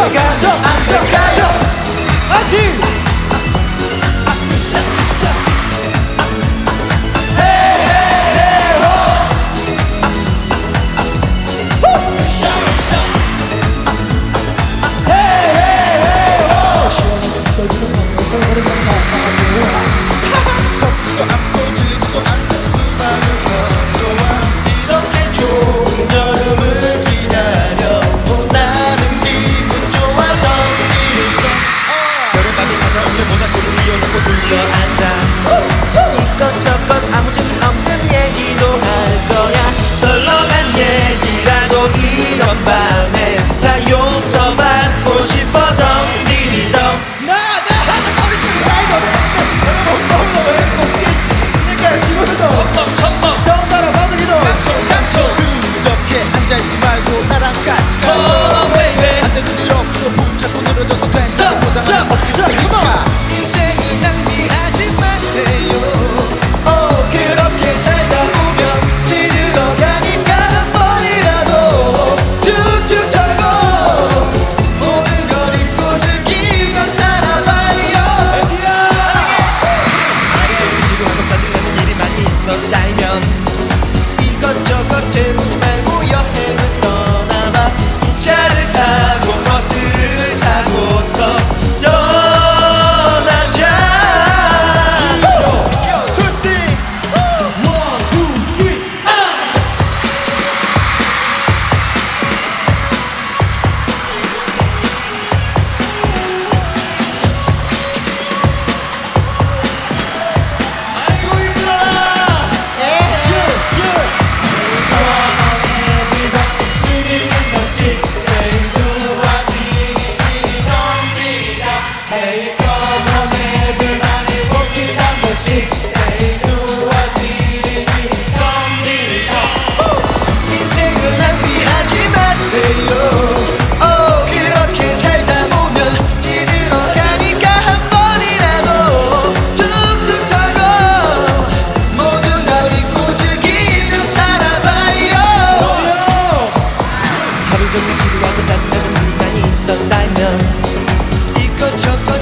안될까요? 아직 덥지도 않고 질리지도 않는 수많은 너와 이렇게 좋은 여름을 기다려 나는 기분 좋아 덤비는 여름밤이 찾아오면 모닥불을 피워놓고 둘러앉아 이것저것 아무 재미 없는 얘기도 할 거야 썰렁한 얘기라도 이런 밤에 다 용서받고 싶어 덤비리던 그렇게 앉아있지 말고 나랑 같이 가 안돼 눈이 엎치고 붙잡고 늘어져서 된다 보상은 없을 테니까 인생을 낭비하지 마세요 그렇게 살다 보면 지르러 가니까 한 번이라도 툭툭 털고 모든 걸 잊고 즐기며 살아봐요 아니 지루하고 짜증나는 일이 많이 있었다면 이것저것 재보지 말고 여행을 떠나봐 기차를 타고 버스를 타고서 떠나자 트위스팅 1, 2, 3 아이고 힘들어라 인생을 낭비하지 마세요 그렇게 살다 보면 지르러 가니까 한 번이라도 툭툭 털고 모든 걸 잊고 즐기며 살아봐요 하루 종일 지루하고 짜증나는 일이 많이 있었다면 이것저것